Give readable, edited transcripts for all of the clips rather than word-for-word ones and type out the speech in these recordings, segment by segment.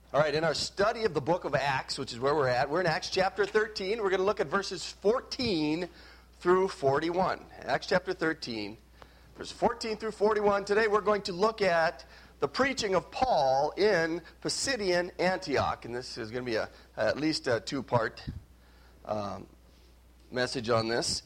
All right, in our study of the book of Acts, which is where we're at, we're in Acts chapter 13. We're going to look at verses 14 through 41. Acts chapter 13, verses 14 through 41. Today we're going to look at the preaching of Paul in Pisidian Antioch. And this is going to be at least a two-part message on this.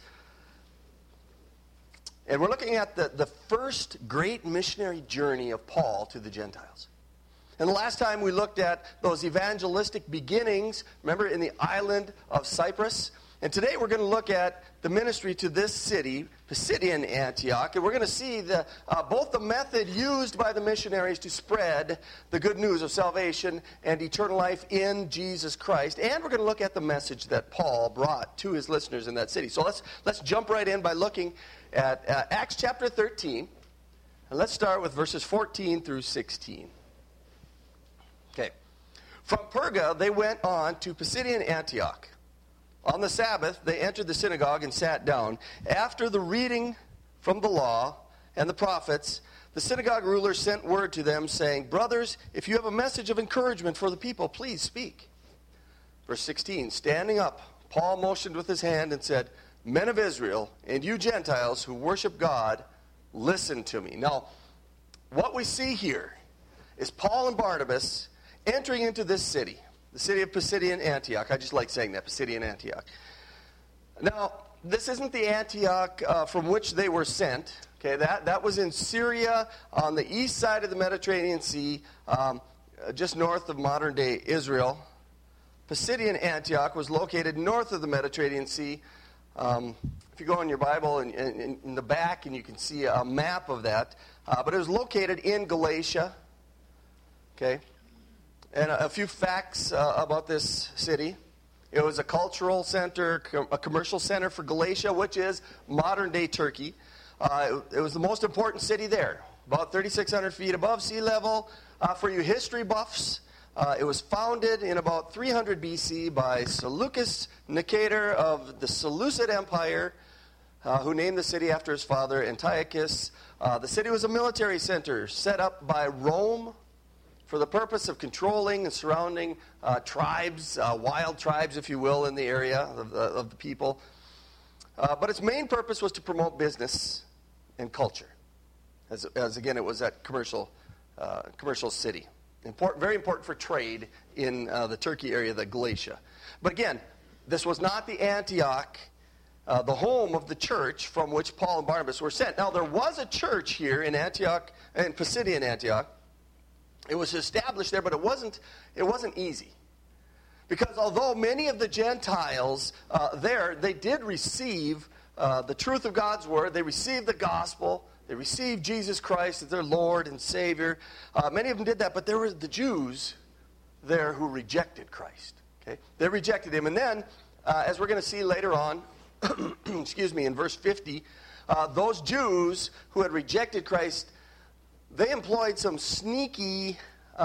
And we're looking at the first great missionary journey of Paul to the Gentiles. And the last time we looked at those evangelistic beginnings, remember, in the island of Cyprus. And today we're going to look at the ministry to this city, Pisidian Antioch. And we're going to see both the method used by the missionaries to spread the good news of salvation and eternal life in Jesus Christ. And we're going to look at the message that Paul brought to his listeners in that city. So let's jump right in by looking at Acts chapter 13. And let's start with verses 14 through 16. Okay. From Perga, they went on to Pisidian Antioch. On the Sabbath, they entered the synagogue and sat down. After the reading from the law and the prophets, the synagogue ruler sent word to them, saying, "Brothers, if you have a message of encouragement for the people, please speak." Verse 16, standing up, Paul motioned with his hand and said, "Men of Israel, and you Gentiles who worship God, listen to me." Now, what we see here is Paul and Barnabas entering into this city, the city of Pisidian Antioch. I just like saying that, Pisidian Antioch. Now, this isn't the Antioch from which they were sent. Okay, that was in Syria on the east side of the Mediterranean Sea, just north of modern-day Israel. Pisidian Antioch was located north of the Mediterranean Sea. If you go in your Bible and in the back, and you can see a map of that. But it was located in Galatia. Okay. And a few facts about this city. It was a cultural center, a commercial center for Galatia, which is modern-day Turkey. It was the most important city there, about 3,600 feet above sea level. For you history buffs, it was founded in about 300 BC by Seleucus Nicator of the Seleucid Empire, who named the city after his father, Antiochus. The city was a military center set up by Rome for the purpose of controlling and surrounding tribes, wild tribes, if you will, in the area of the people. But its main purpose was to promote business and culture. As again, it was that commercial city. Very important for trade in the Turkey area, the Galatia. But again, this was not the Antioch, the home of the church from which Paul and Barnabas were sent. Now, there was a church here in Antioch, in Pisidian Antioch. It was established there, but it wasn't easy. Because although many of the Gentiles there, they did receive the truth of God's word, they received the gospel, they received Jesus Christ as their Lord and Savior. Many of them did that, but there were the Jews there who rejected Christ. Okay? They rejected him. And then, as we're going to see later on, in verse 50, those Jews who had rejected Christ, they employed some sneaky,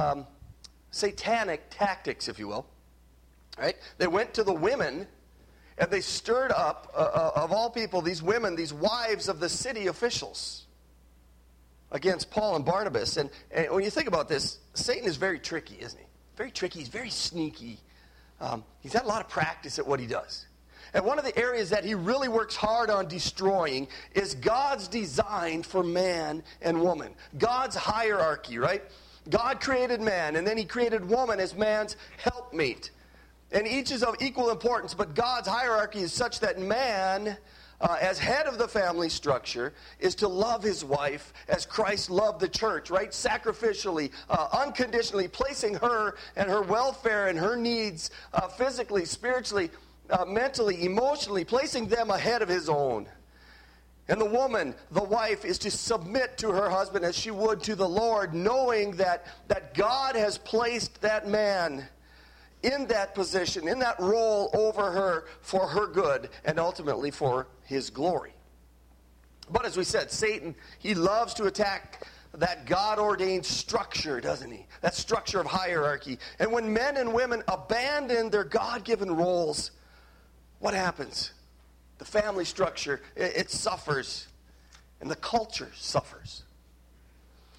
satanic tactics, if you will. Right? They went to the women, and they stirred up, of all people, these women, these wives of the city officials, against Paul and Barnabas. And when you think about this, Satan is very tricky, isn't he? Very tricky. He's very sneaky. He's had a lot of practice at what he does. And one of the areas that he really works hard on destroying is God's design for man and woman. God's hierarchy, right? God created man, and then he created woman as man's helpmate. And each is of equal importance, but God's hierarchy is such that man, as head of the family structure, is to love his wife as Christ loved the church, right? Sacrificially, unconditionally, placing her and her welfare and her needs physically, spiritually, mentally, emotionally, placing them ahead of his own. And the woman, the wife, is to submit to her husband as she would to the Lord, knowing that God has placed that man in that position, in that role over her for her good and ultimately for his glory. But as we said, Satan, he loves to attack that God-ordained structure, doesn't he? That structure of hierarchy. And when men and women abandon their God-given roles, what happens? The family structure, it suffers, and the culture suffers.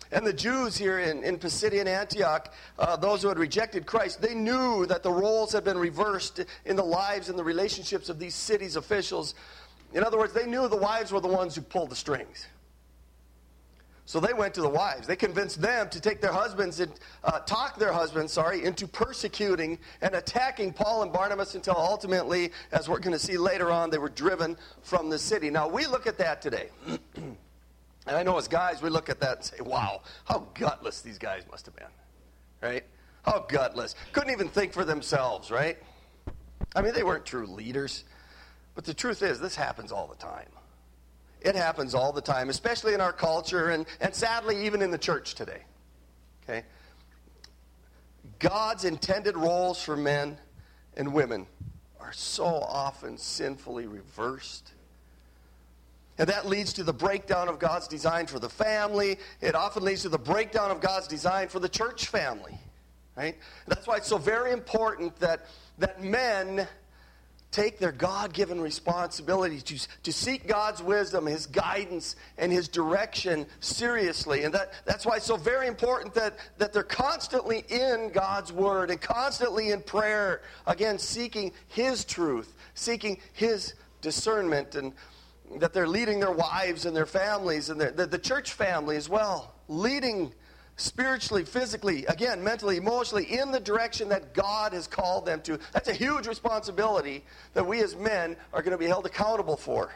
And the Jews here in Pisidian Antioch, those who had rejected Christ, they knew that the roles had been reversed in the lives and the relationships of these cities' officials. In other words, they knew the wives were the ones who pulled the strings. So they went to the wives. They convinced them to take their husbands and talk their husbands, into persecuting and attacking Paul and Barnabas until ultimately, as we're going to see later on, they were driven from the city. Now, we look at that today. And I know as guys, we look at that and say, wow, how gutless these guys must have been, right? How gutless. Couldn't even think for themselves, right? I mean, they weren't true leaders. But the truth is, this happens all the time. It happens all the time, especially in our culture and sadly even in the church today. Okay? God's intended roles for men and women are so often sinfully reversed. And that leads to the breakdown of God's design for the family. It often leads to the breakdown of God's design for the church family. Right? That's why it's so very important that men take their God-given responsibility to seek God's wisdom, His guidance, and His direction seriously. And that's why it's so very important that they're constantly in God's Word and constantly in prayer, again, seeking His truth, seeking His discernment, and that they're leading their wives and their families and the church family as well, leading spiritually, physically, again, mentally, emotionally, in the direction that God has called them to. That's a huge responsibility that we as men are going to be held accountable for.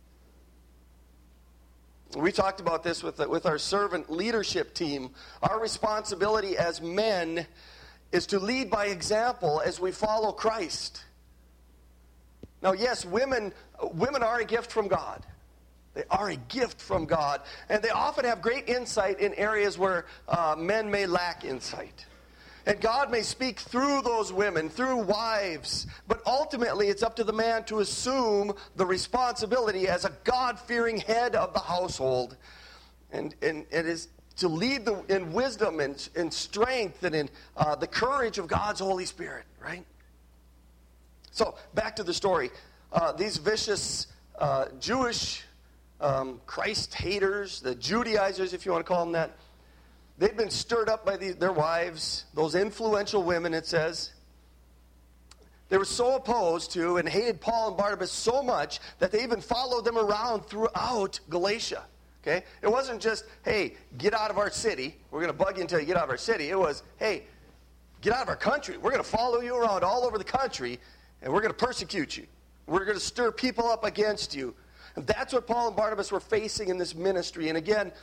We talked about this with our servant leadership team. Our responsibility as men is to lead by example as we follow Christ. Now, yes, women are a gift from God. They are a gift from God. And they often have great insight in areas where men may lack insight. And God may speak through those women, through wives. But ultimately, it's up to the man to assume the responsibility as a God-fearing head of the household. And it is to lead in wisdom and strength and in the courage of God's Holy Spirit, right? So, back to the story. These vicious Jewish Christ haters, the Judaizers, if you want to call them that, they'd been stirred up by their wives, those influential women, it says. They were so opposed to and hated Paul and Barnabas so much that they even followed them around throughout Galatia. Okay? It wasn't just, hey, get out of our city. We're going to bug you until you get out of our city. It was, hey, get out of our country. We're going to follow you around all over the country, and we're going to persecute you. We're going to stir people up against you. And that's what Paul and Barnabas were facing in this ministry. And again,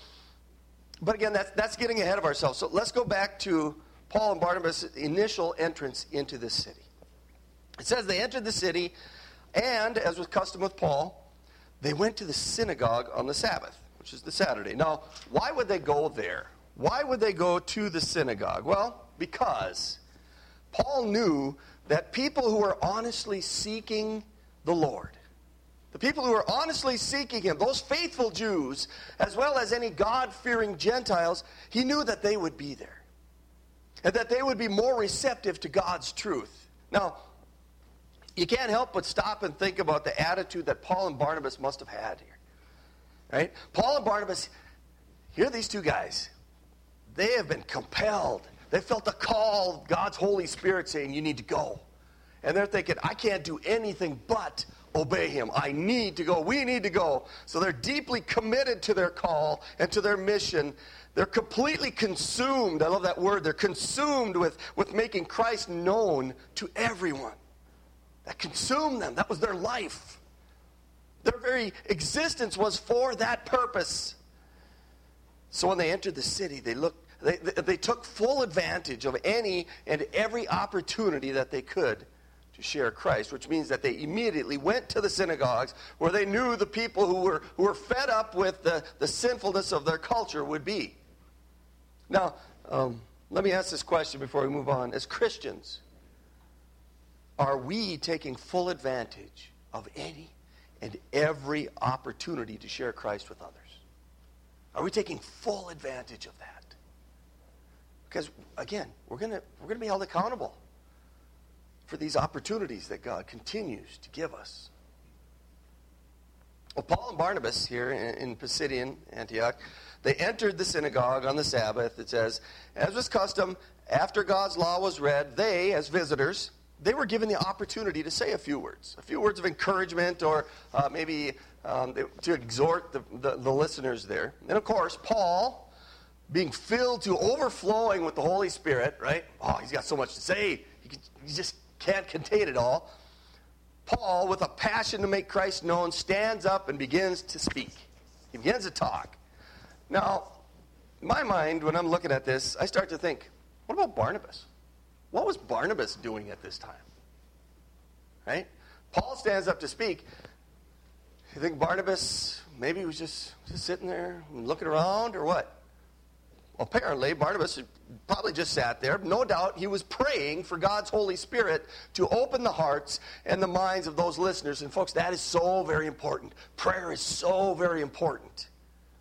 that's getting ahead of ourselves. So let's go back to Paul and Barnabas' initial entrance into this city. It says they entered the city, and as was custom with Paul, they went to the synagogue on the Sabbath, which is the Saturday. Now, why would they go there? Why would they go to the synagogue? Well, because Paul knew that people who were honestly seeking the Lord, the people who are honestly seeking Him, those faithful Jews, as well as any God-fearing Gentiles, he knew that they would be there. And that they would be more receptive to God's truth. Now, you can't help but stop and think about the attitude that Paul and Barnabas must have had here. Right? Paul and Barnabas, here are these two guys. They have been compelled. They felt the call of God's Holy Spirit saying, you need to go. And they're thinking, I can't do anything but obey Him. I need to go. We need to go. So they're deeply committed to their call and to their mission. They're completely consumed. I love that word. They're consumed with making Christ known to everyone. That consumed them. That was their life. Their very existence was for that purpose. So when they entered the city, they took full advantage of any and every opportunity that they could to share Christ, which means that they immediately went to the synagogues where they knew the people who were fed up with the sinfulness of their culture would be. Now, let me ask this question before we move on. As Christians, are we taking full advantage of any and every opportunity to share Christ with others? Are we taking full advantage of that? Because, again, we're going to be held accountable for these opportunities that God continues to give us. Well, Paul and Barnabas here in Pisidian Antioch, They entered the synagogue on the Sabbath, it says. As was custom, after God's law was read, they, as visitors, they were given the opportunity to say a few words of encouragement, or maybe to exhort the listeners there. And of course, Paul, being filled to overflowing with the Holy Spirit, right? Oh, he's got so much to say. He just can't contain it all. Paul, with a passion to make Christ known, stands up and begins to speak. He begins to talk. Now, in my mind, when I'm looking at this, I start to think, what about Barnabas? What was Barnabas doing at this time? Right? Paul stands up to speak. You think Barnabas maybe was just sitting there and looking around, or what? Apparently, Barnabas probably just sat there. No doubt he was praying for God's Holy Spirit to open the hearts and the minds of those listeners. And folks, that is so very important. Prayer is so very important.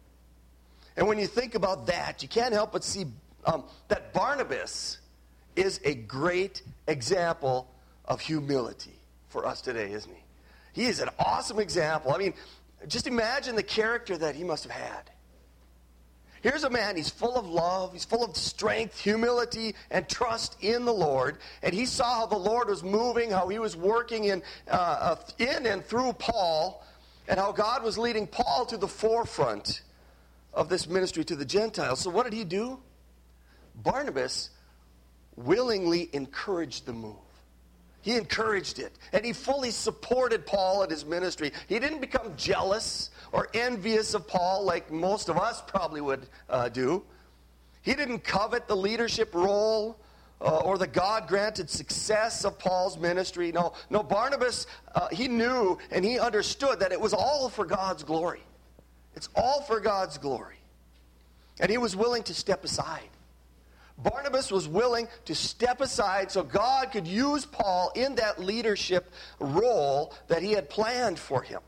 And when you think about that, you can't help but see that Barnabas is a great example of humility for us today, isn't he? He is an awesome example. I mean, just imagine the character that he must have had. Here's a man, he's full of love, he's full of strength, humility, and trust in the Lord. And he saw how the Lord was moving, how he was working in and through Paul, and how God was leading Paul to the forefront of this ministry to the Gentiles. So what did he do? Barnabas willingly encouraged the move. He encouraged it, and he fully supported Paul at his ministry. He didn't become jealous or envious of Paul like most of us probably would do. He didn't covet the leadership role or the God-granted success of Paul's ministry. No, Barnabas, he knew and he understood that it was all for God's glory. It's all for God's glory. And he was willing to step aside. Barnabas was willing to step aside so God could use Paul in that leadership role that he had planned for him.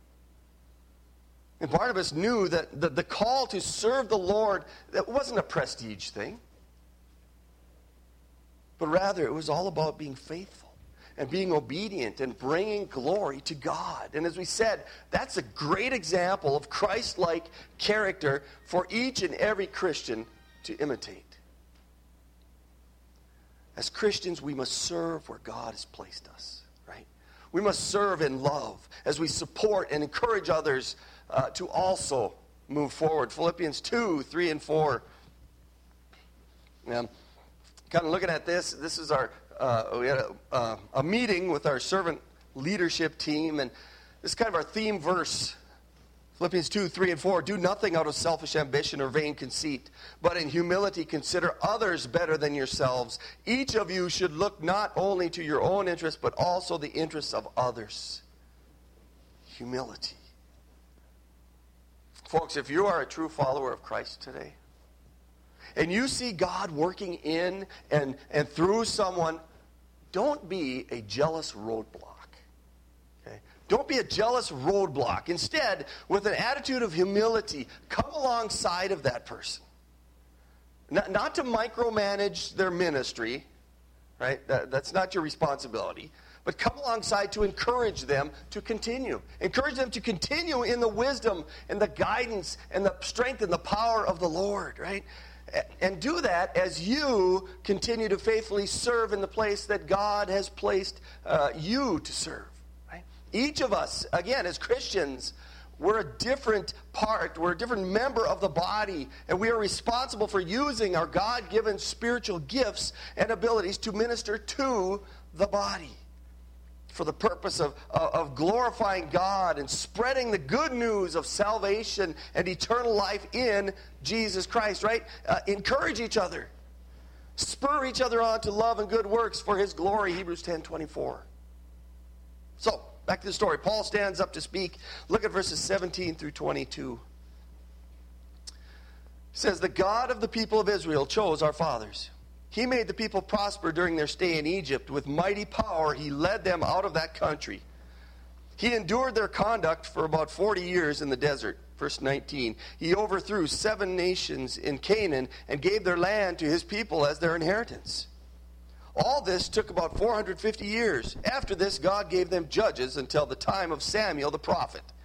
And Barnabas knew that the call to serve the Lord, that wasn't a prestige thing, but rather it was all about being faithful and being obedient and bringing glory to God. And as we said, that's a great example of Christ-like character for each and every Christian to imitate. As Christians, we must serve where God has placed us, right? We must serve in love as we support and encourage others to also move forward. Philippians 2, 3, and 4. Kind of looking at this is our, we had a meeting with our servant leadership team, and this is kind of our theme verse. Philippians 2, 3, and 4, do nothing out of selfish ambition or vain conceit, but in humility consider others better than yourselves. Each of you should look not only to your own interests, but also the interests of others. Humility. Folks, if you are a true follower of Christ today, and you see God working in and through someone, don't be a jealous roadblock. Don't be a jealous roadblock. Instead, with an attitude of humility, come alongside of that person. Not to micromanage their ministry, right? That's not your responsibility. But come alongside to encourage them to continue. Encourage them to continue in the wisdom and the guidance and the strength and the power of the Lord, right? And do that as you continue to faithfully serve in the place that God has placed you to serve. Each of us, again, as Christians, we're a different part. We're a different member of the body. And we are responsible for using our God-given spiritual gifts and abilities to minister to the body for the purpose of glorifying God and spreading the good news of salvation and eternal life in Jesus Christ, right? Encourage each other. Spur each other on to love and good works for His glory, Hebrews 10:24. So, back to the story. Paul stands up to speak. Look at verses 17 through 22. It says, the God of the people of Israel chose our fathers. He made the people prosper during their stay in Egypt. With mighty power, He led them out of that country. He endured their conduct for about 40 years in the desert. Verse 19. He overthrew 7 nations in Canaan and gave their land to His people as their inheritance. All this took about 450 years. After this, God gave them judges until the time of Samuel the prophet.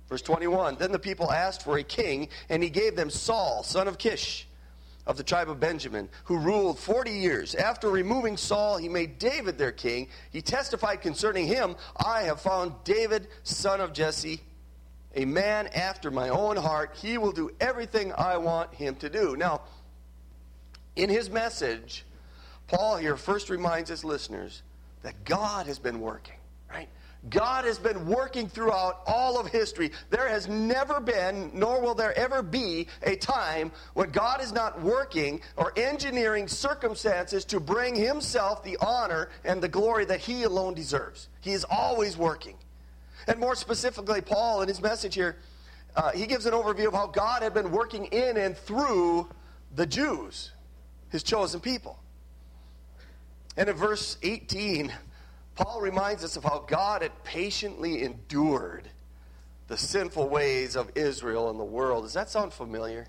Verse 21, then the people asked for a king, and he gave them Saul, son of Kish, of the tribe of Benjamin, who ruled 40 years. After removing Saul, he made David their king. He testified concerning him, I have found David, son of Jesse, a man after my own heart. He will do everything I want him to do. Now, in his message, Paul here first reminds his listeners that God has been working, right? God has been working throughout all of history. There has never been, nor will there ever be, a time when God is not working or engineering circumstances to bring himself the honor and the glory that he alone deserves. He is always working. And more specifically, Paul, in his message here, he gives an overview of how God had been working in and through the Jews, his chosen people. And in verse 18, Paul reminds us of how God had patiently endured the sinful ways of Israel and the world. Does that sound familiar?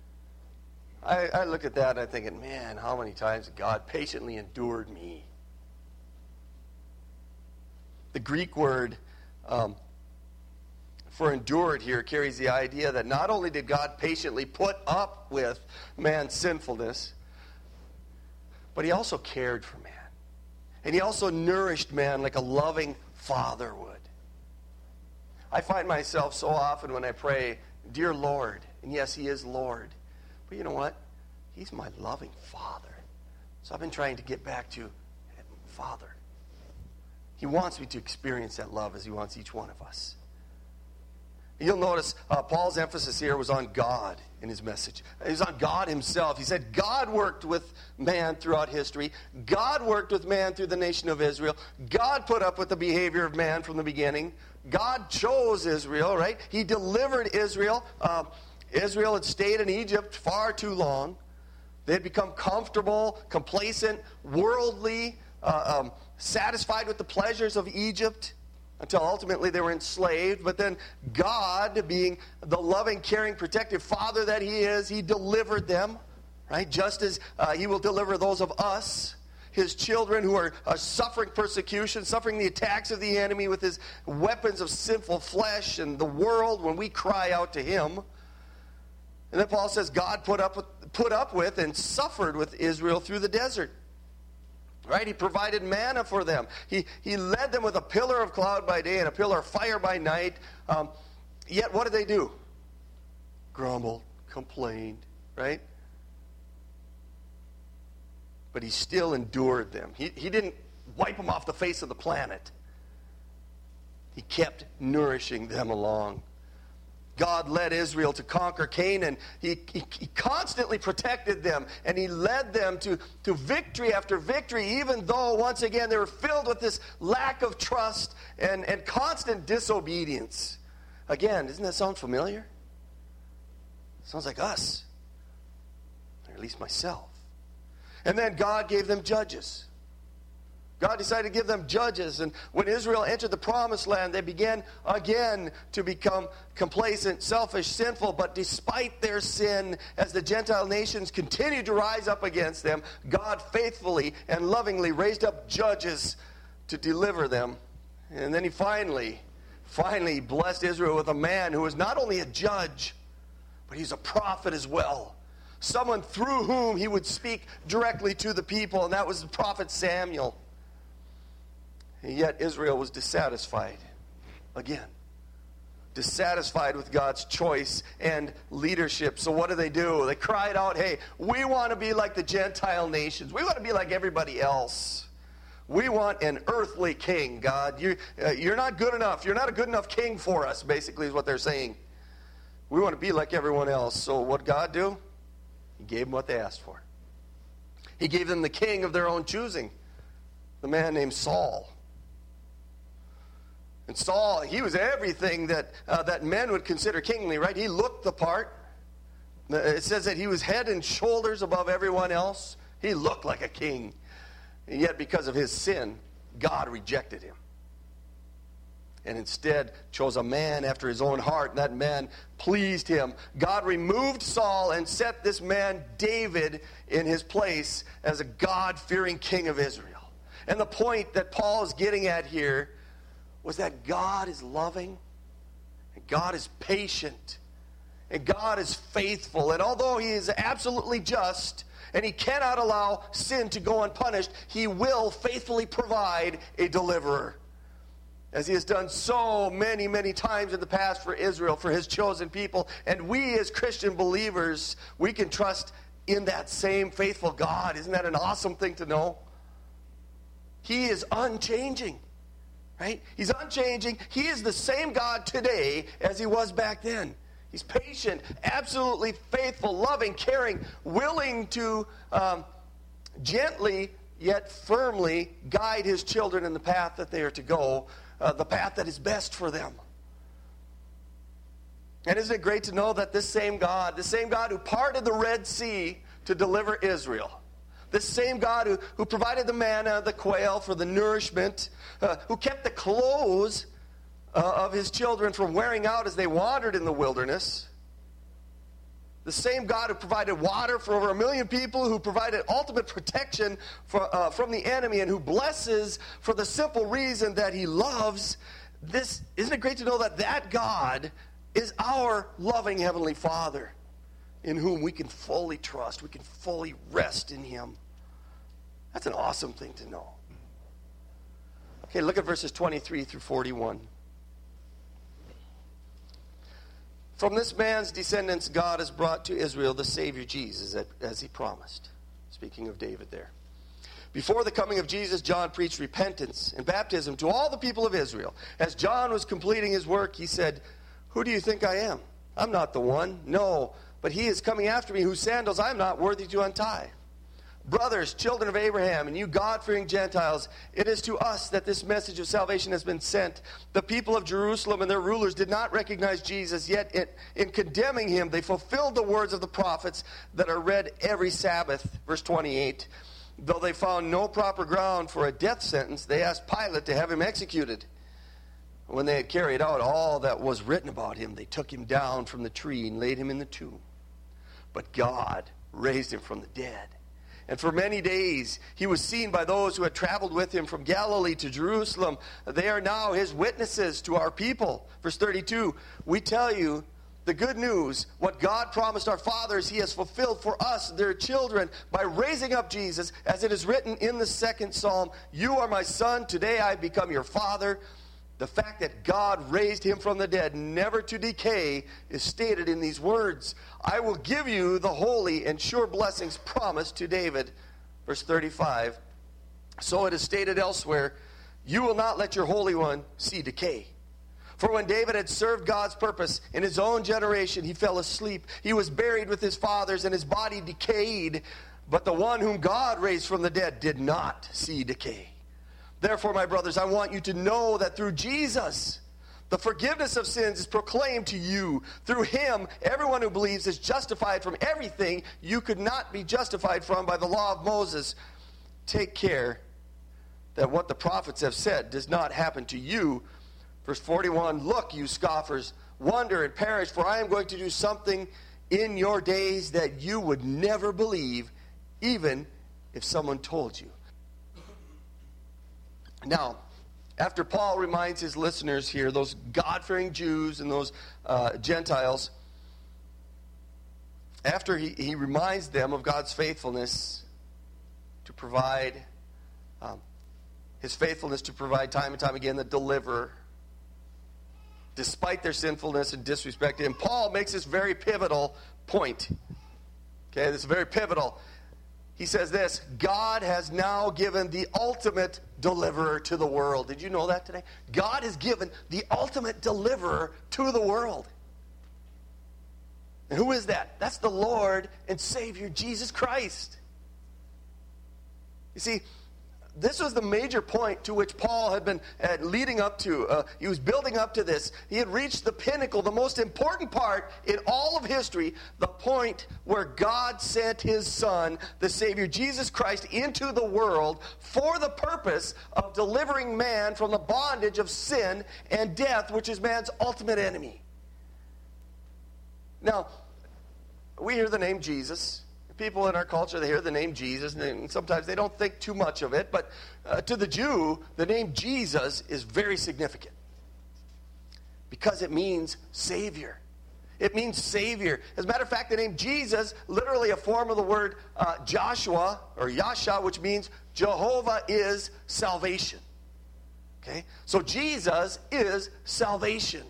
I look at that and I'm thinking, man, how many times God patiently endured me? The Greek word for endured here carries the idea that not only did God patiently put up with man's sinfulness, but he also cared for man. And he also nourished man like a loving father would. I find myself so often when I pray, dear Lord, and yes, he is Lord, but you know what? He's my loving father. So I've been trying to get back to Father. He wants me to experience that love as he wants each one of us. You'll notice Paul's emphasis here was on God in his message. It was on God himself. He said God worked with man throughout history. God worked with man through the nation of Israel. God put up with the behavior of man from the beginning. God chose Israel, right? He delivered Israel. Israel had stayed in Egypt far too long. They had become comfortable, complacent, worldly, satisfied with the pleasures of Egypt, until ultimately they were enslaved. But then God, being the loving, caring, protective Father that he is, he delivered them, right? Just as he will deliver those of us, his children who are suffering persecution, suffering the attacks of the enemy with his weapons of sinful flesh and the world when we cry out to him. And then Paul says God put up with and suffered with Israel through the desert. Right? He provided manna for them. He led them with a pillar of cloud by day and a pillar of fire by night. Yet what did they do? Grumbled, complained, right? But he still endured them. He didn't wipe them off the face of the planet. He kept nourishing them along. God led Israel to conquer Canaan. He constantly protected them, and he led them to victory after victory, even though, once again, they were filled with this lack of trust and constant disobedience. Again, doesn't that sound familiar? Sounds like us, or at least myself. And then God gave them judges. God decided to give them judges, and when Israel entered the promised land, they began again to become complacent, selfish, sinful. But despite their sin, as the Gentile nations continued to rise up against them, God faithfully and lovingly raised up judges to deliver them. And then he finally blessed Israel with a man who was not only a judge, but he's a prophet as well. Someone through whom he would speak directly to the people, and that was the prophet Samuel. And yet Israel was dissatisfied again. Dissatisfied with God's choice and leadership. So what do? They cried out, hey, we want to be like the Gentile nations. We want to be like everybody else. We want an earthly king, God. You're not good enough. You're not a good enough king for us, basically is what they're saying. We want to be like everyone else. So what did God do? He gave them what they asked for. He gave them the king of their own choosing, the man named Saul. And Saul, he was everything that men would consider kingly, right? He looked the part. It says that he was head and shoulders above everyone else. He looked like a king. And yet because of his sin, God rejected him. And instead chose a man after his own heart, and that man pleased him. God removed Saul and set this man, David, in his place as a God-fearing king of Israel. And the point that Paul is getting at here was that God is loving, And God is patient. And God is faithful. And although He is absolutely just, and He cannot allow sin to go unpunished, He will faithfully provide a deliverer. As He has done so many, many times in the past for Israel, for His chosen people. And we as Christian believers, we can trust in that same faithful God. Isn't that an awesome thing to know? He is unchanging, right? He's unchanging. He is the same God today as He was back then. He's patient, absolutely faithful, loving, caring, willing to gently yet firmly guide His children in the path that they are to go, the path that is best for them. And isn't it great to know that this same God who parted the Red Sea to deliver Israel, this same God who provided the manna, the quail for the nourishment, who kept the clothes of His children from wearing out as they wandered in the wilderness, the same God who provided water for over 1 million people, who provided ultimate protection from the enemy, and who blesses for the simple reason that He loves. Isn't it great to know that that God is our loving Heavenly Father, in whom we can fully trust, we can fully rest in Him. That's an awesome thing to know. Okay, look at verses 23 through 41. From this man's descendants, God has brought to Israel the Savior Jesus, as He promised. Speaking of David there. Before the coming of Jesus, John preached repentance and baptism to all the people of Israel. As John was completing his work, he said, "Who do you think I am? I'm not the one. No, but He is coming after me, whose sandals I am not worthy to untie. Brothers, children of Abraham, and you God-fearing Gentiles, it is to us that this message of salvation has been sent. The people of Jerusalem and their rulers did not recognize Jesus, yet in condemning Him, they fulfilled the words of the prophets that are read every Sabbath." Verse 28. Though they found no proper ground for a death sentence, they asked Pilate to have Him executed. When they had carried out all that was written about Him, they took Him down from the tree and laid Him in the tomb. But God raised Him from the dead. And for many days He was seen by those who had traveled with Him from Galilee to Jerusalem. They are now His witnesses to our people. Verse 32, we tell you the good news. What God promised our fathers, He has fulfilled for us, their children, by raising up Jesus, as it is written in the 2nd Psalm, "You are my son, today I have become your father." The fact that God raised Him from the dead, never to decay, is stated in these words. "I will give you the holy and sure blessings promised to David." Verse 35. So it is stated elsewhere, "You will not let your Holy One see decay." For when David had served God's purpose in his own generation, he fell asleep. He was buried with his fathers, and his body decayed. But the one whom God raised from the dead did not see decay. Therefore, my brothers, I want you to know that through Jesus, the forgiveness of sins is proclaimed to you. Through Him, everyone who believes is justified from everything you could not be justified from by the law of Moses. Take care that what the prophets have said does not happen to you. Verse 41, look, you scoffers, wonder and perish, for I am going to do something in your days that you would never believe, even if someone told you. Now, after Paul reminds his listeners here, those God-fearing Jews and those Gentiles, after he reminds them of God's faithfulness to provide, His faithfulness to provide time and time again the deliverer, despite their sinfulness and disrespect to Him, Paul makes this very pivotal point. Okay, this is very pivotal. He says this, God has now given the ultimate deliverer to the world. Did you know that today? God has given the ultimate deliverer to the world. And who is that? That's the Lord and Savior, Jesus Christ. You see, this was the major point to which Paul had been leading up to. He was building up to this. He had reached the pinnacle, the most important part in all of history, the point where God sent His Son, the Savior, Jesus Christ, into the world for the purpose of delivering man from the bondage of sin and death, which is man's ultimate enemy. Now, we hear the name Jesus. People in our culture, they hear the name Jesus, and sometimes they don't think too much of it. But to the Jew, the name Jesus is very significant. Because it means Savior. It means Savior. As a matter of fact, the name Jesus, literally a form of the word Joshua, or Yasha, which means Jehovah is salvation. Okay? So Jesus is salvation.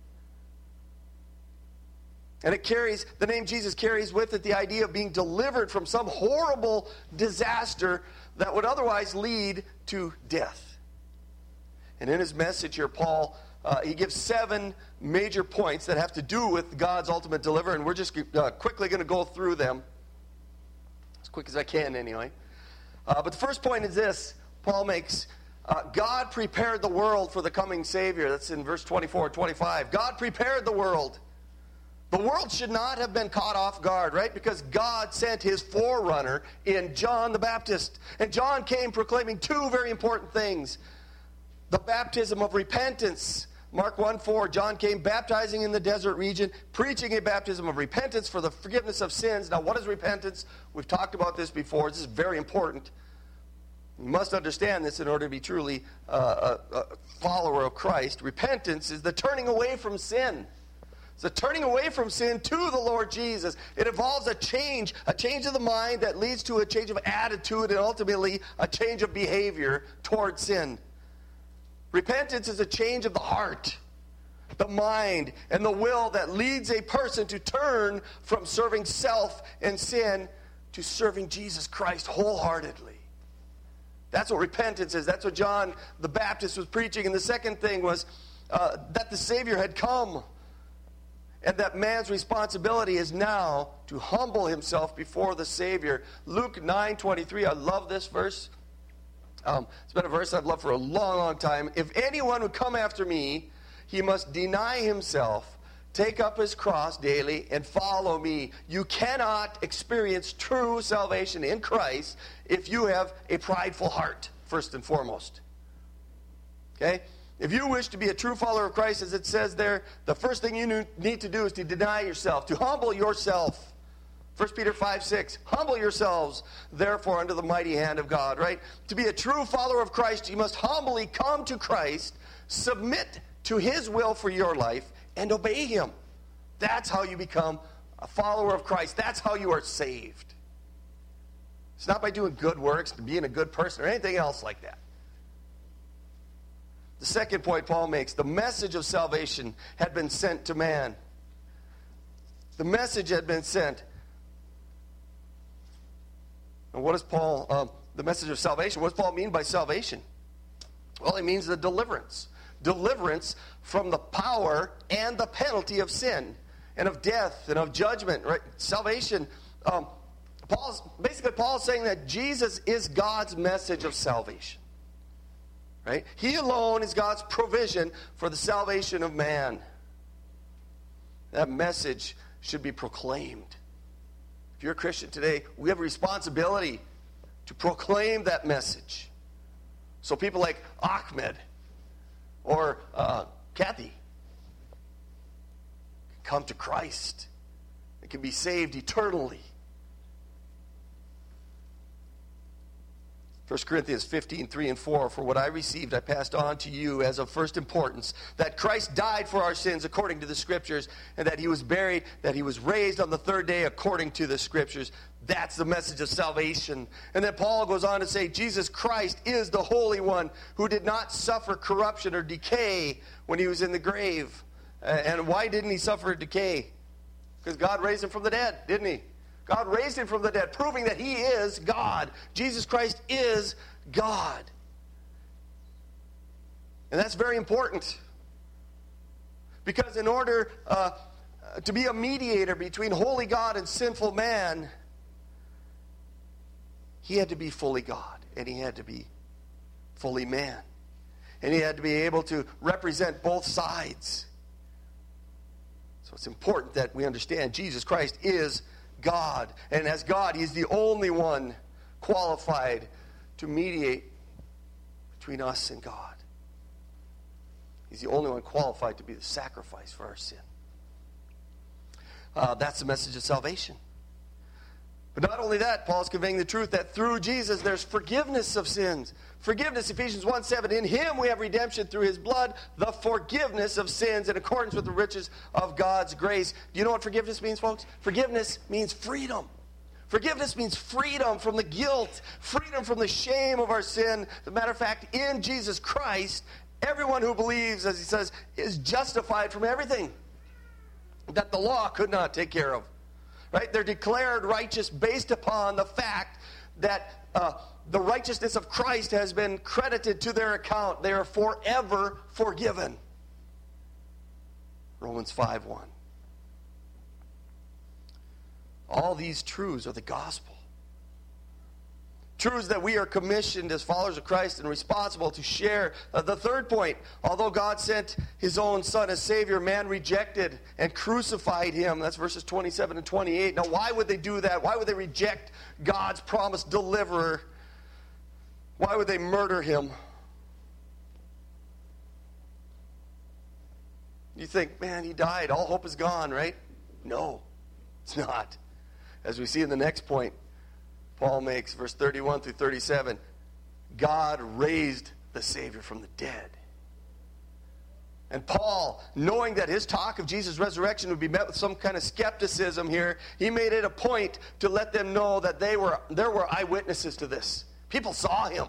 And the name Jesus carries with it the idea of being delivered from some horrible disaster that would otherwise lead to death. And in his message here, Paul, he gives 7 major points that have to do with God's ultimate deliverance. And we're just quickly going to go through them, as quick as I can anyway. But the first point is this, Paul makes, God prepared the world for the coming Savior. That's in verse 24 and 25. God prepared the world. The world should not have been caught off guard, right? Because God sent his forerunner in John the Baptist. And John came proclaiming 2 very important things. The baptism of repentance. Mark 1:4, John came baptizing in the desert region, preaching a baptism of repentance for the forgiveness of sins. Now, what is repentance? We've talked about this before. This is very important. You must understand this in order to be truly a follower of Christ. Repentance is the turning away from sin. It's a turning away from sin to the Lord Jesus. It involves a change of the mind that leads to a change of attitude and ultimately a change of behavior toward sin. Repentance is a change of the heart, the mind, and the will that leads a person to turn from serving self and sin to serving Jesus Christ wholeheartedly. That's what repentance is. That's what John the Baptist was preaching. And the second thing was that the Savior had come. And that man's responsibility is now to humble himself before the Savior. Luke 9:23, I love this verse. It's been a verse I've loved for a long, long time. If anyone would come after me, he must deny himself, take up his cross daily, and follow me. You cannot experience true salvation in Christ if you have a prideful heart, first and foremost. Okay? If you wish to be a true follower of Christ, as it says there, the first thing you need to do is to deny yourself, to humble yourself. 1 Peter 5:6, humble yourselves, therefore, under the mighty hand of God, right? To be a true follower of Christ, you must humbly come to Christ, submit to his will for your life, and obey him. That's how you become a follower of Christ. That's how you are saved. It's not by doing good works, being a good person, or anything else like that. The second point Paul makes, the message of salvation had been sent to man. The message had been sent. And what does Paul, the message of salvation, what does Paul mean by salvation? Well, it means the deliverance. Deliverance from the power and the penalty of sin and of death and of judgment, right? Salvation, Paul's saying that Jesus is God's message of salvation. Right? He alone is God's provision for the salvation of man. That message should be proclaimed. If you're a Christian today, we have a responsibility to proclaim that message. So people like Ahmed or Kathy can come to Christ and can be saved eternally. 1 Corinthians 15:3 and 4, for what I received I passed on to you as of first importance, that Christ died for our sins according to the Scriptures, and that he was buried, that he was raised on the 3rd day according to the Scriptures. That's the message of salvation. And then Paul goes on to say, Jesus Christ is the Holy One who did not suffer corruption or decay when he was in the grave. And why didn't he suffer decay? Because God raised him from the dead, didn't he? God raised him from the dead, proving that he is God. Jesus Christ is God. And that's very important. Because in order to be a mediator between holy God and sinful man, he had to be fully God, and he had to be fully man. And he had to be able to represent both sides. So it's important that we understand Jesus Christ is God. And as God, he's the only one qualified to mediate between us and God. He's the only one qualified to be the sacrifice for our sin. That's the message of salvation. But not only that, Paul's conveying the truth that through Jesus there's forgiveness of sins. Forgiveness, Ephesians 1:7, in him we have redemption through his blood, the forgiveness of sins in accordance with the riches of God's grace. Do you know what forgiveness means, folks? Forgiveness means freedom. Forgiveness means freedom from the guilt, freedom from the shame of our sin. As a matter of fact, in Jesus Christ, everyone who believes, as he says, is justified from everything that the law could not take care of. Right? They're declared righteous based upon the fact that the righteousness of Christ has been credited to their account. They are forever forgiven. Romans 5:1. All these truths are the gospel. Truths that we are commissioned as followers of Christ and responsible to share. The third point, although God sent his own Son as Savior, man rejected and crucified him. That's verses 27 and 28. Now, why would they do that? Why would they reject God's promised deliverer? Why would they murder him? You think, man, he died. All hope is gone, right? No, it's not. As we see in the next point, Paul makes, verse 31 through 37, God raised the Savior from the dead. And Paul, knowing that his talk of Jesus' resurrection would be met with some kind of skepticism here, he made it a point to let them know that there were eyewitnesses to this. People saw him.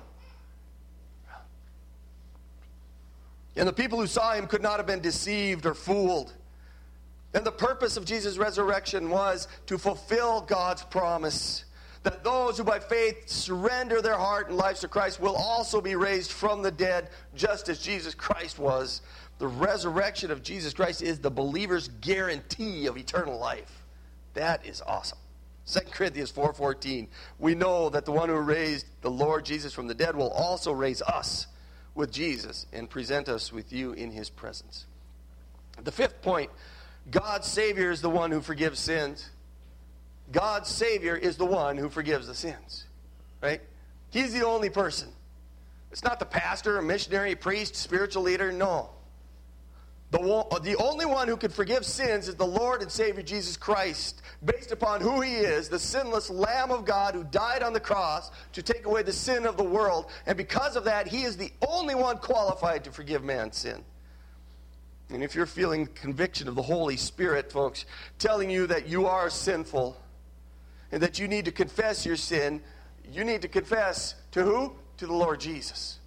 And the people who saw him could not have been deceived or fooled. And the purpose of Jesus' resurrection was to fulfill God's promise that those who by faith surrender their heart and lives to Christ will also be raised from the dead, just as Jesus Christ was. The resurrection of Jesus Christ is the believer's guarantee of eternal life. That is awesome. 2 Corinthians 4:14, we know that the one who raised the Lord Jesus from the dead will also raise us with Jesus and present us with you in his presence. The fifth point, God's Savior is the one who forgives sins. God's Savior is the one who forgives the sins. Right? He's the only person. It's not the pastor, a missionary, a priest, spiritual leader. No. The only one who can forgive sins is the Lord and Savior Jesus Christ, based upon who he is, the sinless Lamb of God who died on the cross to take away the sin of the world. And because of that, he is the only one qualified to forgive man's sin. And if you're feeling conviction of the Holy Spirit, folks, telling you that you are sinful and that you need to confess your sin, you need to confess to who? To the Lord Jesus.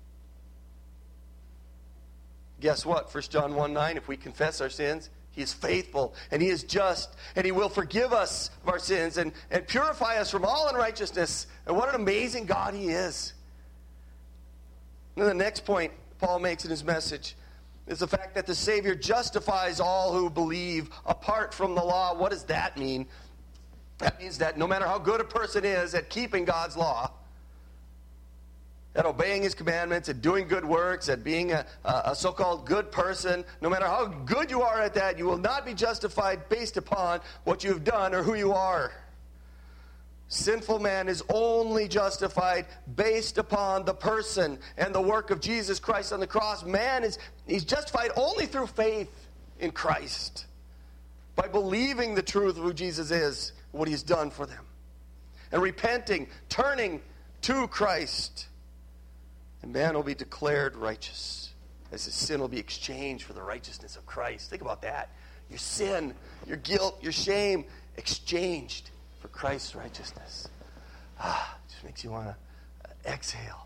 Guess what? 1 John 1:9, if we confess our sins, he is faithful and he is just and he will forgive us of our sins and purify us from all unrighteousness. And what an amazing God he is. And then the next point Paul makes in his message is the fact that the Savior justifies all who believe apart from the law. What does that mean? That means that no matter how good a person is at keeping God's law, at obeying his commandments, at doing good works, at being a so-called good person, no matter how good you are at that, you will not be justified based upon what you've done or who you are. Sinful man is only justified based upon the person and the work of Jesus Christ on the cross. He's justified only through faith in Christ, by believing the truth of who Jesus is, what he's done for them, and repenting, turning to Christ. And man will be declared righteous as his sin will be exchanged for the righteousness of Christ. Think about that. Your sin, your guilt, your shame, exchanged for Christ's righteousness. It just makes you want to exhale.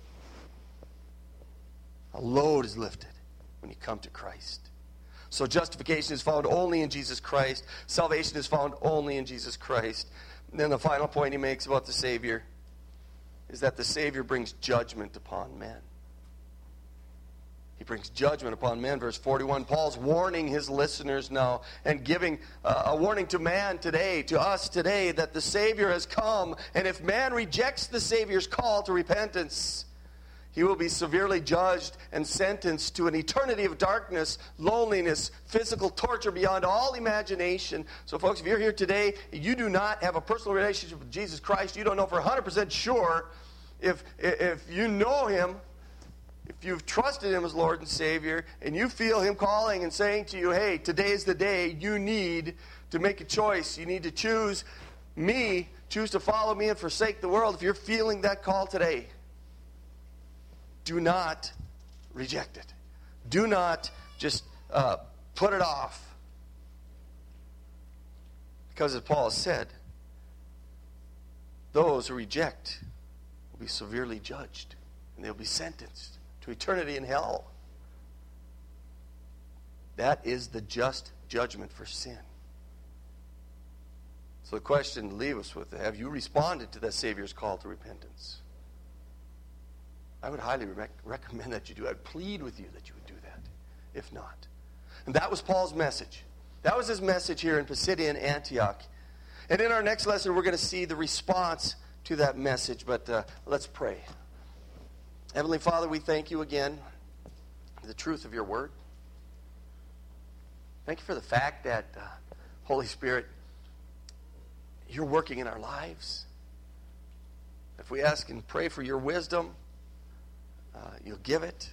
A load is lifted when you come to Christ. So justification is found only in Jesus Christ. Salvation is found only in Jesus Christ. And then the final point he makes about the Savior is that the Savior brings judgment upon men. He brings judgment upon men. Verse 41, Paul's warning his listeners now and giving a warning to man today, to us today, that the Savior has come. And if man rejects the Savior's call to repentance, he will be severely judged and sentenced to an eternity of darkness, loneliness, physical torture beyond all imagination. So folks, if you're here today, you do not have a personal relationship with Jesus Christ, you don't know for 100% sure if you know him, if you've trusted him as Lord and Savior, and you feel him calling and saying to you, hey, today's the day, you need to make a choice. You need to choose me choose to follow me and forsake the world, if you're feeling that call today, do not reject it. Do not just put it off. Because as Paul has said, those who reject will be severely judged, and they'll be sentenced to eternity in hell. That is the just judgment for sin. So the question to leave us with, have you responded to the Savior's call to repentance? I would highly recommend that you do. I'd plead with you that you would do that, if not. And that was Paul's message. That was his message here in Pisidian Antioch. And in our next lesson, we're going to see the response to that message. But let's pray. Heavenly Father, we thank you again for the truth of your word. Thank you for the fact that, Holy Spirit, you're working in our lives. If we ask and pray for your wisdom, you'll give it.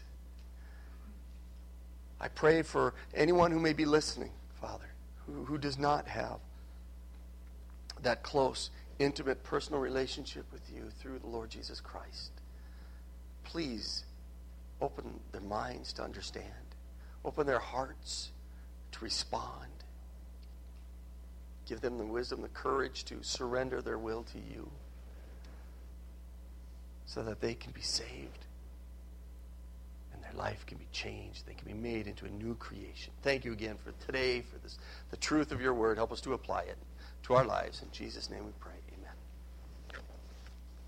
I pray for anyone who may be listening, Father, who does not have that close, intimate, personal relationship with you through the Lord Jesus Christ. Please open their minds to understand. Open their hearts to respond. Give them the wisdom, the courage to surrender their will to you so that they can be saved and their life can be changed. They can be made into a new creation. Thank you again for today, for this, the truth of your word. Help us to apply it to our lives. In Jesus' name we pray.